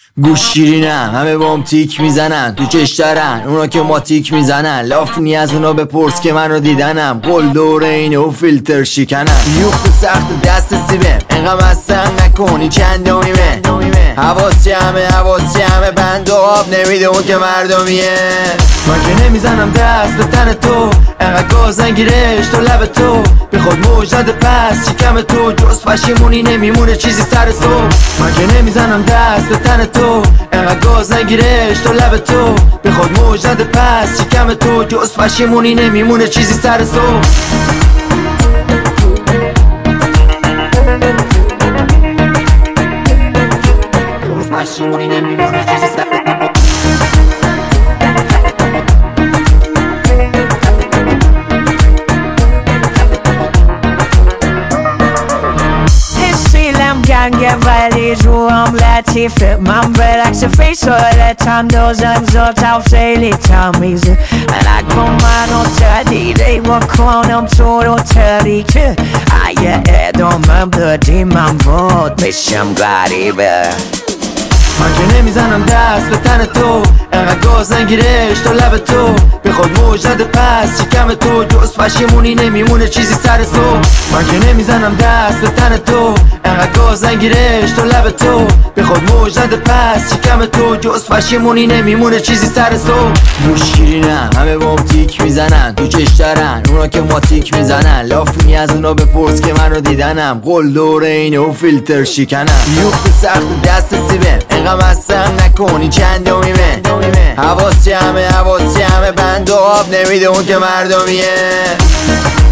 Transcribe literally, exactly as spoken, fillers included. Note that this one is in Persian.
گوشگیری نه، همه بام تیک میزنن تو چش دارن اونا که ما تیک میزنن. لافنی از اونا بپرس که منو دیدنم، قل دور اینه و فیلتر شکنم. یوخت سخت دست سیبه انقم اصلا نکنی چندمیمه. حواس جمعه حواس جمعه بند و آب نمیده اون که مردمیه. من که نمیزنم دست به تن تو، انقدر گاز نگیرش تو لب تو. بی خود موج نده پس شکم تو، جز پشیمونی نمیمونه چیزی سر صبح. من که نمیزنم دست به تن تو، انقدر گاز نگیرش تو لب تو. بی خود موج نده پس شکم تو، جز پشیمونی نمیمونه چیزی سر صبح. پشیمونی نمیمونه چیزی سر گنگه ولی رو هم لطیفه. من برعکس فیصالتم دازم ذاتم خیلی تمیزه. نکن منو تدیده با کنم تو رو تریکه. اگه ادامم دادی من بود میشم غریبه. من که نمیزنم دست به تن تو، انقدر گاز نگیرش تو لب تو. بی خود موج نده پس شکم تو، جز پشیمونی نمیمونه چیزی سر صبح. من که نمیزنم دست به تن تو، انقدر گاز نگیرش تو لب تو. بی خود موج نده پس شکم تو، جز پشیمونی نمیمونه چیزی سر صبح. گوشگیری نه، همه بام تیک میزنن تو چش دارن اونا که ما تیک میزنن. لافنی از اونا بپرس که منو دیدنم، قل دور اینه و فیلتر شکنم. یوخت سخت دست سیبه انقم اصلا نکنی چندمیمه. حواس جمعه حواس جمعه بند و آب نمیده اون که مردمیه.